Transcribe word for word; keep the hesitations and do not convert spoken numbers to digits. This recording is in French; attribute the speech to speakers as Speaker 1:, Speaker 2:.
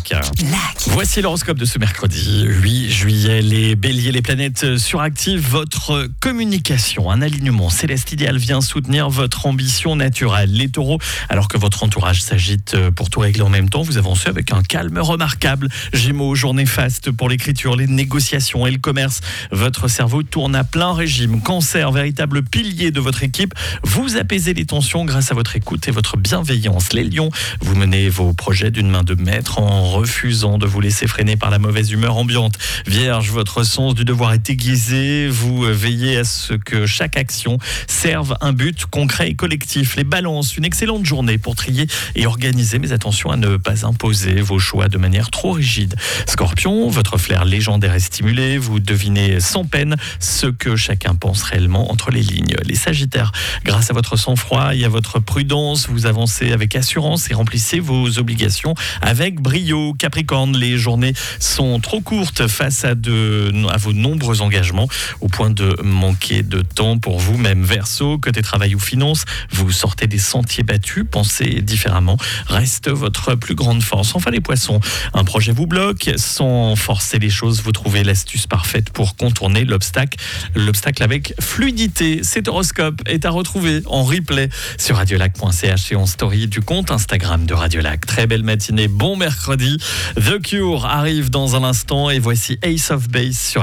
Speaker 1: Lac. Voici l'horoscope de ce mercredi huit juillet. Les béliers, les planètes suractivent votre communication. Un alignement céleste idéal vient soutenir votre ambition naturelle. Les taureaux, alors que votre entourage s'agite pour tout régler en même temps, vous avancez avec un calme remarquable. Gémeaux, journée faste pour l'écriture, les négociations et le commerce. Votre cerveau tourne à plein régime. Cancer, véritable pilier de votre équipe, vous apaisez les tensions grâce à votre écoute et votre bienveillance. Les lions, vous menez vos projets d'une main de maître en refusant de vous laisser freiner par la mauvaise humeur ambiante. Vierge, votre sens du devoir est aiguisé, vous veillez à ce que chaque action serve un but concret et collectif. Les balances, une excellente journée pour trier et organiser, mais attention à ne pas imposer vos choix de manière trop rigide. Scorpion, votre flair légendaire est stimulé, vous devinez sans peine ce que chacun pense réellement entre les lignes. Les Sagittaires, grâce à votre sang-froid et à votre prudence, vous avancez avec assurance et remplissez vos obligations avec brio. Capricorne, les journées sont trop courtes face à, de, à vos nombreux engagements au point de manquer de temps pour vous-même. Verseau, côté travail ou finance, vous sortez des sentiers battus, pensez différemment, reste votre plus grande force. Enfin les poissons, un projet vous bloque, sans forcer les choses, vous trouvez l'astuce parfaite pour contourner l'obstacle, l'obstacle avec fluidité. Cet horoscope est à retrouver en replay sur radiolac point c h et en story du compte Instagram de Radiolac. Très belle matinée, bon mercredi. The Cure arrive dans un instant et voici Ace of Base sur